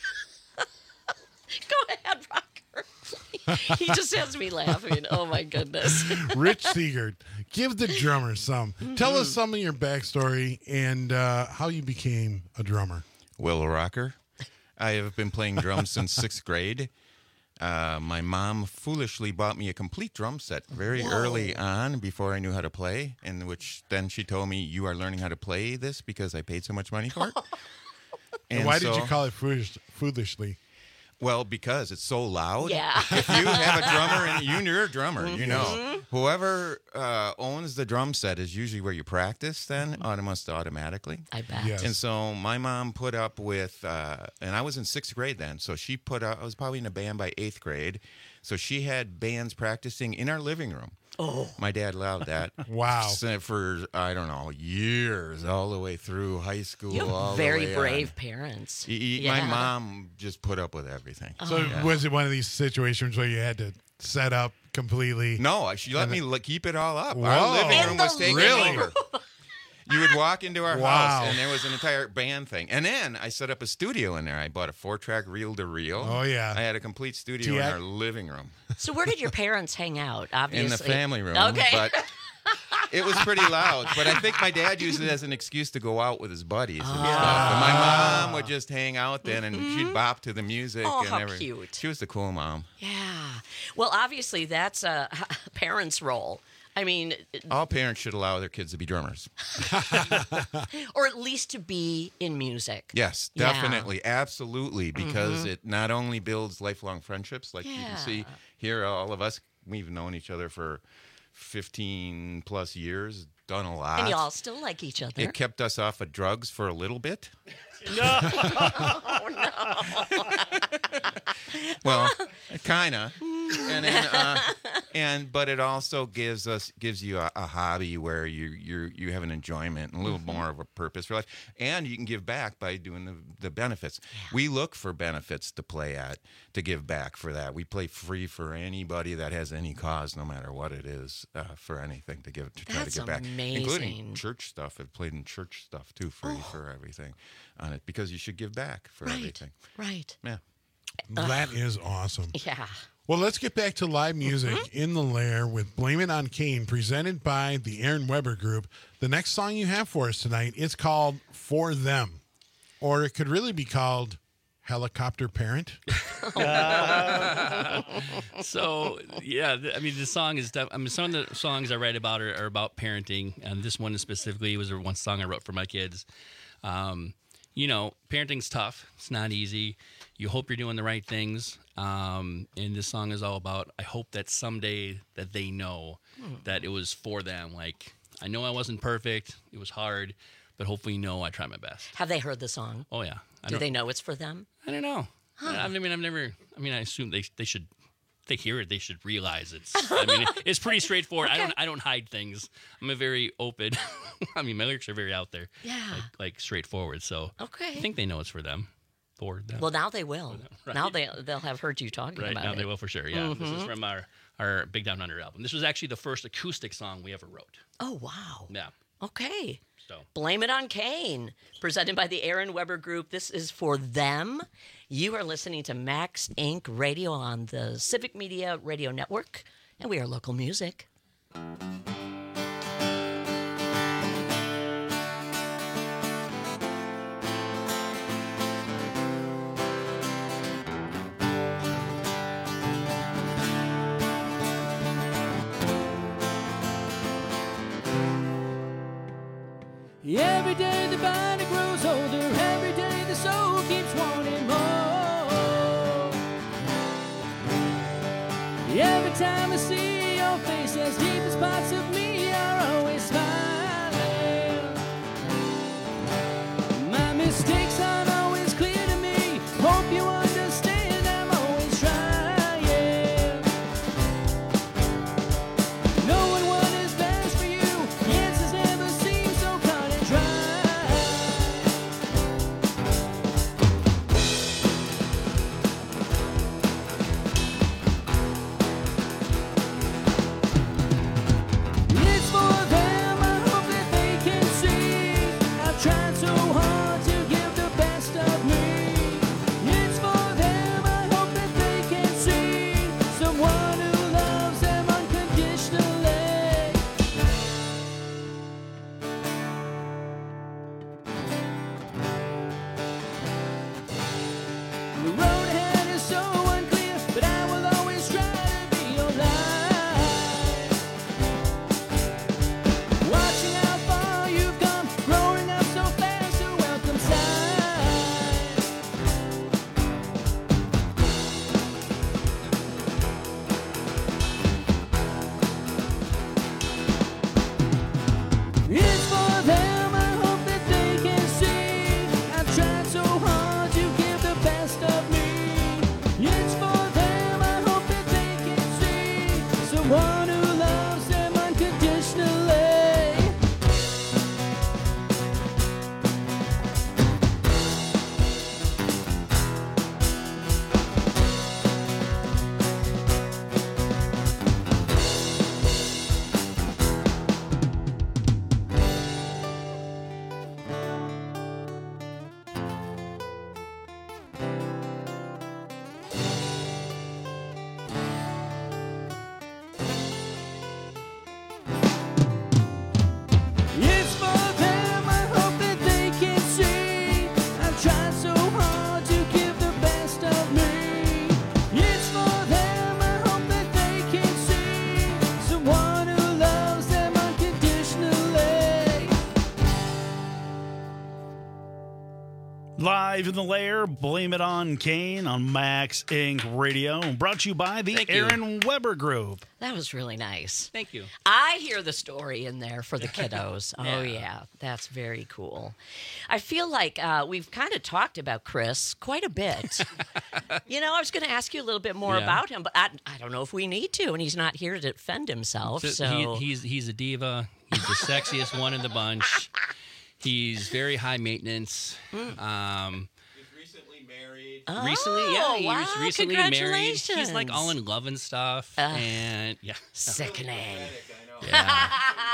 Go ahead, Rocker. He just has me laughing. Oh, my goodness. Rich Seegert, give the drummer some. Tell us some of your backstory and uh, how you became a drummer. Will Rocker. I have been playing drums since sixth grade. Uh, my mom foolishly bought me a complete drum set very Whoa. early on before I knew how to play, in which then she told me, you are learning how to play this because I paid so much money for it. And why so- did you call it foolish, foolishly? Well, because it's so loud. Yeah. If you have a drummer and you, you're a drummer, you know. Mhm. Whoever uh, owns the drum set is usually where you practice then, almost automatically. I bet. Yes. And so my mom put up with, uh, and I was in sixth grade then, so she put up, I was probably in a band by eighth grade. So she had bands practicing in our living room. Oh. My dad allowed that. Wow. So for, I don't know, years, all the way through high school. You all have the very way brave on. parents. Y- y- Yeah. My mom just put up with everything. So Yeah. was it one of these situations where you had to set up completely? No, she let And me then- li- keep it all up. Whoa. Our living In room the was taken Really? over. You would walk into our Wow. house, and there was an entire band thing. And then I set up a studio in there. I bought a four-track reel-to-reel. Oh, yeah. I had a complete studio in T- our living room. So where did your parents hang out? Obviously. In the family room. Okay. But it was pretty loud. But I think my dad used it as an excuse to go out with his buddies and Oh. stuff. And my mom would just hang out then, and she'd bop to the music. Oh, and how everything. cute. She was the cool mom. Yeah. Well, obviously, that's a parent's role. I mean, All parents should allow their kids to be drummers. or at least to be in music. Yes, Yeah. definitely, absolutely, because Mhm. it not only builds lifelong friendships, like you Yeah. can see here, all of us, we've known each other for fifteen plus years, done a lot. And y'all still like each other. It kept us off of drugs for a little bit. No. Oh, no. Well, kind of. And then, uh, and but it also gives us gives you a, a hobby where you you you have an enjoyment and a little Mm-hmm. more of a purpose for life, and you can give back by doing the, the benefits. We look for benefits to play at to give back for that. We play free for anybody that has any cause, no matter what it is, uh, for anything to give to try That's to give back, amazing. including church stuff. I've played in church stuff too, free for everything on it, because you should give back for Right. everything. Right. Yeah. That is awesome. Yeah. Well, let's get back to live music Mm-hmm. in the Lair with Blame It on Kane, presented by the Aaron Weber Group. The next song you have for us tonight is called For Them, or it could really be called Helicopter Parent. So yeah, th- I mean, the song is. Def- I mean, some of the songs I write about are, are about parenting, and this one specifically was one song I wrote for my kids. Um, you know, parenting's tough. It's not easy. You hope you're doing the right things, um, and this song is all about. I hope that someday that they know Hmm. that it was for them. Like, I know I wasn't perfect. It was hard, but hopefully, you know, I tried my best. Have they heard the song? Oh yeah. I Do don't- they know it's for them? I don't know. I, I mean, I've never. I mean, I assume they they should. If they hear it, they should realize it's. I mean, it, it's pretty straightforward. I don't. I don't hide things. I'm a very open. I mean, my lyrics are very out there. Yeah. Like, like straightforward. So. Okay. I think they know it's for them. For them. Well, now they will. Right. Now they they'll have heard you talking Right about now it. they will for sure. Yeah. This is Mhm. from our our Big Down Under album. This was actually the first acoustic song we ever wrote. Oh wow. Yeah. Okay. So. Blame It on Kane, presented by the Aaron Weber Group. This is For Them. You are listening to Max Incorporated. Radio on the Civic Media Radio Network, and we are local music. Every day the body grows older, every day the soul keeps wanting more. Every time I see your face, as deepest parts of me are always smiling. My mistakes aren't always clear to me. Hope you understand, I'm always trying. Knowing what is best for you, answers never seem so cut and dry. It's for them, I hope that they can see. I've tried so hard to give the best of me. It's for them, I hope that they can see someone who loves them unconditionally. The road ahead is so unclear, but I will always try to be your light. Watching how far you've come, growing up so fast, a welcome sight. It's for them, I hope that they can see. I've tried so hard to give the best of me. It's for them, I hope that they can see someone who loves them unconditionally. Live in the Lair, Blame It on Kane on Max Incorporated Radio. Brought to you by the Thank you. Aaron Weber Group. That was really nice. Thank you. I hear the story in there for the kiddos. Yeah. Oh, yeah. That's very cool. I feel like uh, we've kind of talked about Chris quite a bit. You know, I was going to ask you a little bit more Yeah. about him, but I, I don't know if we need to, and he's not here to defend himself. So So, he, he's he's a diva. He's the sexiest one in the bunch. He's very high maintenance. Um, Oh, recently, yeah, he wow, was recently married. He's congratulations. like all in love and stuff, Uh, and yeah, sickening. Yeah.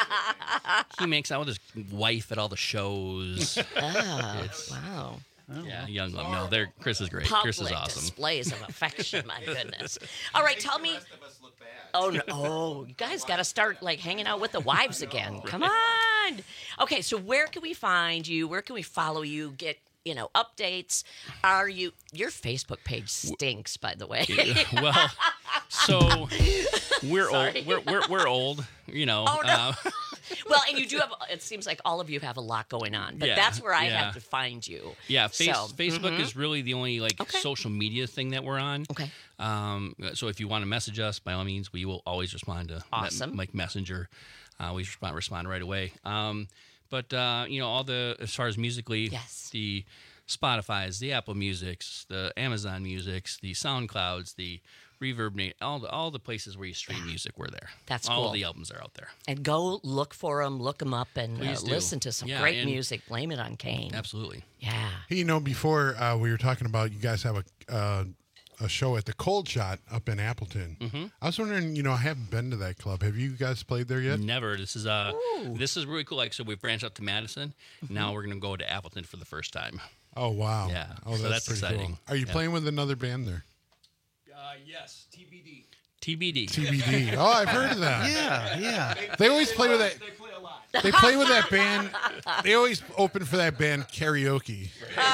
He makes out with his wife at all the shows. Oh, It's- wow. Yeah, young love. No, they're Chris is great. Public Chris is awesome. displays of affection. My goodness. All right, tell me. Oh no! Oh, you guys got to start like hanging out with the wives again. Come on. Okay, so where can we find you? Where can we follow you? Get you know updates. Are you? Your Facebook page stinks, by the way. Well, so we're Sorry. old. We're, we're we're old. You know. Oh, no. uh, Well, and you do have. It seems like all of you have a lot going on, but Yeah, that's where I yeah. have to find you. Yeah, face, So, Facebook mhm. is really the only like social media thing that we're on. Okay. Um, so if you want to message us, by all means, we will always respond to me- Awesome. like Messenger. Uh, we respond respond right away. Um, but uh, you know, all the as far as musically, yes. the Spotify's, the Apple Music's, the Amazon Music's, the SoundClouds, the Reverb, all the all the places where you stream music, we're there. That's all cool. of the albums are out there. And go look for them, look them up, and uh, Please do. listen to some Yeah, great and- music. Blame it on Kane. Absolutely. Yeah. Hey, you know, before uh, we were talking about you guys have a uh, a show at the Cold Shot up in Appleton. Mhm. I was wondering, you know, I haven't been to that club. Have you guys played there yet? Never. This is uh, this is really cool. Like, so we branched out to Madison. Now we're gonna go to Appleton for the first time. Oh wow! Yeah. Oh, so that's, pretty exciting. Cool. Are you Yeah. playing with another band there? Uh, yes, T B D. T B D. T B D. Oh, I've heard of that. Yeah, yeah. They always play with that. They play a lot. They play with that band. They always open for that band karaoke.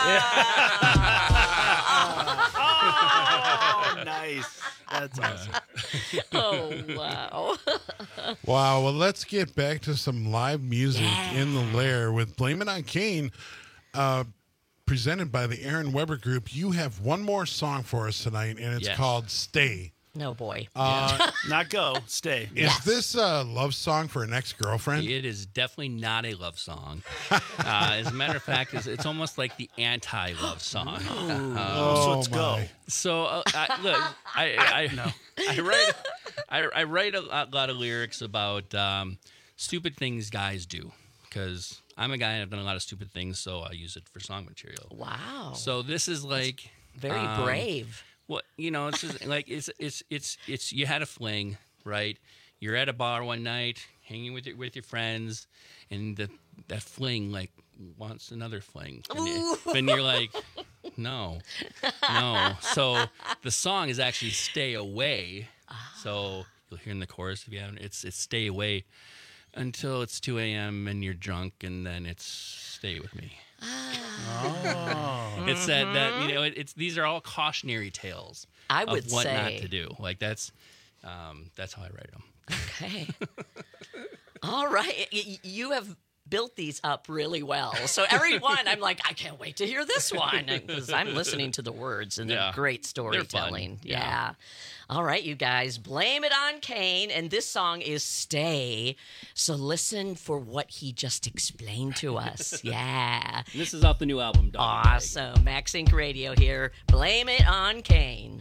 Oh, nice. That's awesome. Oh, wow. Wow. Well, let's get back to some live music in the Lair with Blame It on Kane, uh, presented by the Aaron Weber Group. You have one more song for us tonight, and it's Yes. called Stay. No, boy. Uh, Not go, stay. Is this a love song for an ex-girlfriend? It is definitely not a love song. uh, as a matter of fact, it's, it's almost like the anti-love song. Um, so let's go. So uh, I, look, I I, No. I write I, I write a lot of lyrics about um, stupid things guys do because I'm a guy and I've done a lot of stupid things, so I use it for song material. Wow. So this is like Very um, brave. What you know, it's just like it's it's it's it's you had a fling, right? You're at a bar one night, hanging with your with your friends, and the that fling like wants another fling, and, you, and you're like, no, no. So the song is actually "Stay Away." So you'll hear in the chorus if you haven't. It's it's "Stay Away" until it's two a.m. and you're drunk, and then it's "Stay with Me." Oh. It's that that you know it, it's these are all cautionary tales I of would what say. not to do. Like that's um, that's how I write them. Okay. All right. Y- You have built these up really well. So every one, I'm like, I can't wait to hear this one because I'm listening to the words and Yeah. they're great They're storytelling. fun. Yeah. Yeah. All right, you guys, Blame It on Kane. And this song is Stay. So listen for what he just explained to us. Yeah. This is off the new album. Dog Awesome. Max Inc Radio here. Blame It on Kane.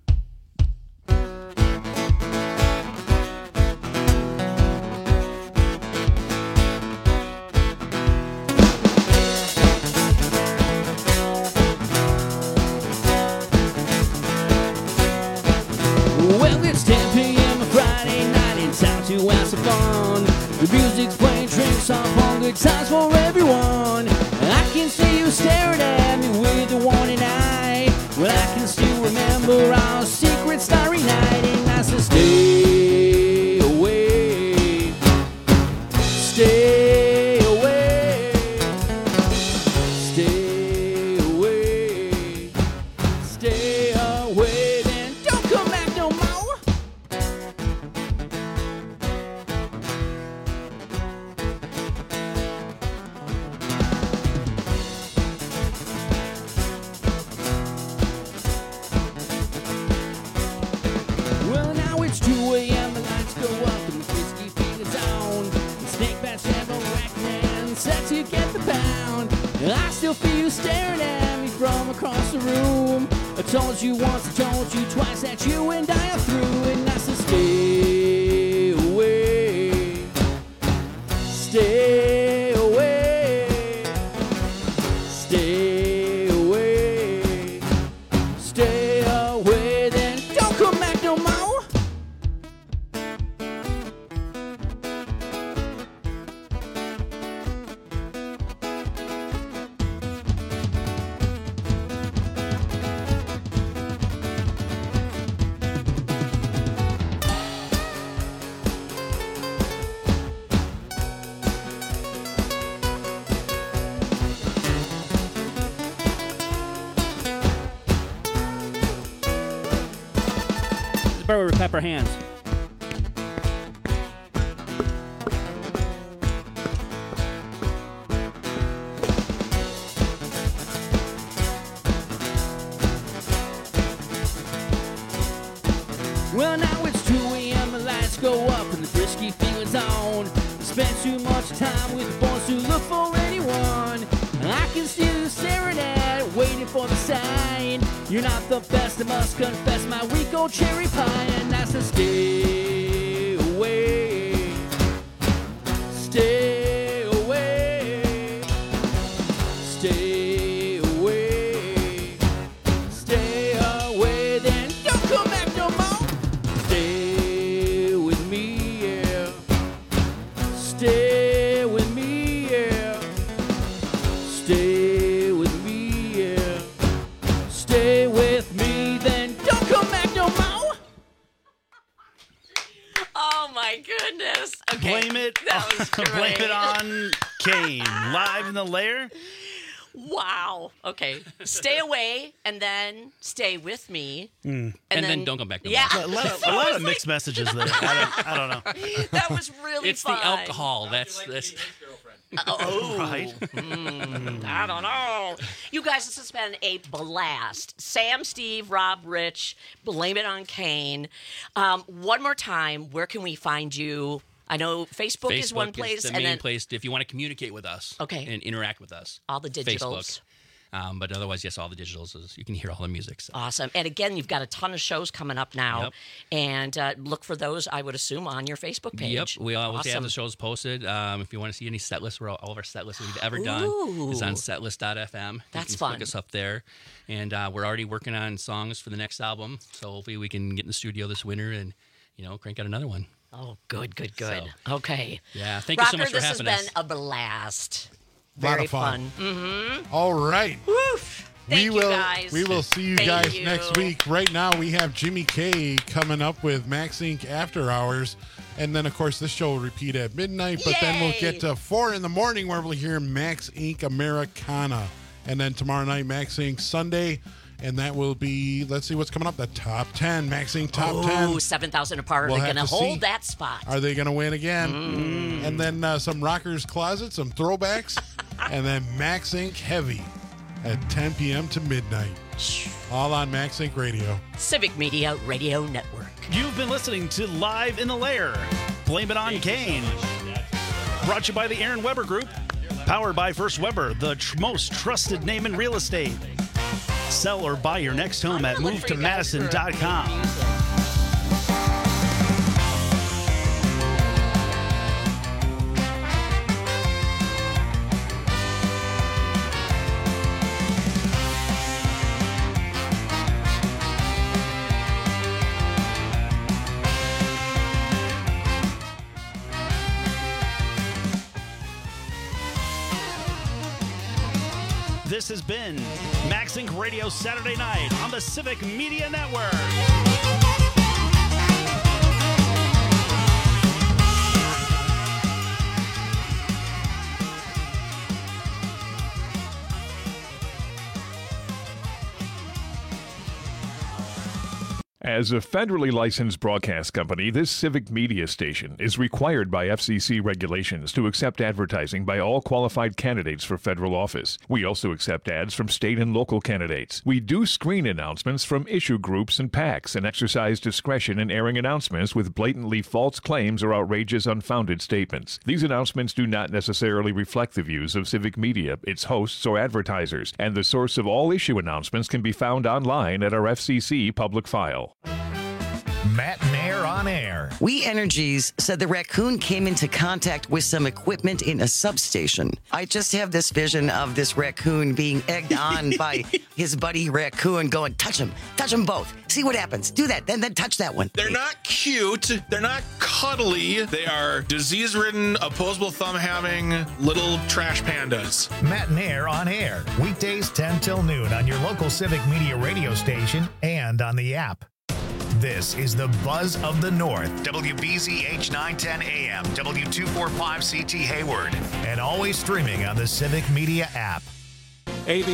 Well, it's ten p.m. a Friday night in town to have some fun. The music's playing, drinks off, all good times for everyone. I can see you staring at me with the warning eye. Well, I can still remember our secret starry night, and I said, stay away, stay away, stay away, stay away, then don't come back no more. staring at me from across the room. I told you once, I told you twice that you and I are through, and I said stay away, stay away, stay away, stay away, then don't come back no more. Burger with pepper hands. Well, now it's two a.m. the lights go up and the frisky feeling's on. Spent too much time with the boys who look for anyone. I can see you staring at, waiting for the sign. You're not the best, I must confess, my weak old cherry pie. And I said stay away, stay away, stay away, stay away, then don't come back no more. Stay with me, yeah, stay with me, yeah, stay with me, yeah, stay with me, then don't come back no more. Oh my goodness. Okay. Blame it. That was great. Blame it on Kane. Live in the Lair. Wow. Okay. Stay away and then stay with me. Mm. And, And then, then don't come back no Yeah. more. A lot of, a lot of mixed messages there. I don't, I don't know. That was really It's fun. the alcohol. That's that's. Oh, Right. Mm, I don't know. You guys, this has been a blast. Sam, Steve, Rob, Rich, Blame It on Kane. Um, one more time, where can we find you? I know Facebook, Facebook is one place, the and main then place if you want to communicate with us. Okay. And interact with us. all the digitals. Facebook. Um, but otherwise, yes, all the digitals is you can hear all the music. So. Awesome. And again, you've got a ton of shows coming up now. Yep. And uh, look for those, I would assume, on your Facebook page. Yep, we always awesome. have the shows posted. Um, if you want to see any set lists, we're all, all of our set lists we've ever done is Ooh. on setlist dot f m. That's you can fun. Look us up there, and uh, we're already working on songs for the next album. So hopefully we can get in the studio this winter and you know crank out another one. Oh, good, good, good. So, okay. Yeah, thank Rocker, you so much for this having has us. been a blast. Lot Very of fun. Mm-hmm. All right. Woof. Thank we you, will guys. we will see you Thank guys you. next week. Right now we have Jimmy K coming up with Max Incorporated After Hours. And then of course this show will repeat at midnight, but then we'll Yay. get to four in the morning where we'll hear Max Incorporated Americana. And then tomorrow night Max Incorporated Sunday. And that will be, let's see what's coming up, the top ten, Max Incorporated top ten. Oh, seven thousand apart. We'll Are they have going to to hold see. that spot? Are they going to win again? Mm. And then uh, some Rockers Closet, some throwbacks, and then Max Incorporated Heavy at ten p.m. to midnight. All on Max Incorporated Radio. Civic Media Radio Network. You've been listening to Live in the Lair. Blame it on Kane. Brought to you by the Aaron Weber Group. Powered by First Weber, the tr- most trusted name in real estate. Sell or buy your next home at move to madison dot com. This has been Max Inc Radio Saturday Night on the Civic Media Network. As a federally licensed broadcast company, this civic media station is required by F C C regulations to accept advertising by all qualified candidates for federal office. We also accept ads from state and local candidates. We do screen announcements from issue groups and PACs and exercise discretion in airing announcements with blatantly false claims or outrageous unfounded statements. These announcements do not necessarily reflect the views of civic media, its hosts, or advertisers, and the source of all issue announcements can be found online at our F C C public file. Matt and Air on air. We Energies said the raccoon came into contact with some equipment in a substation. I just have this vision of this raccoon being egged on by his buddy raccoon going, touch him, touch them both. See what happens. Do that, then then touch that one. They're not cute. They're not cuddly. They are disease-ridden, opposable thumb-having little trash pandas. Matt and Air on air. Weekdays ten till noon on your local Civic Media radio station and on the app. This is the Buzz of the North, W B Z H nine ten A M, W two forty-five C T Hayward, and always streaming on the Civic Media app. A B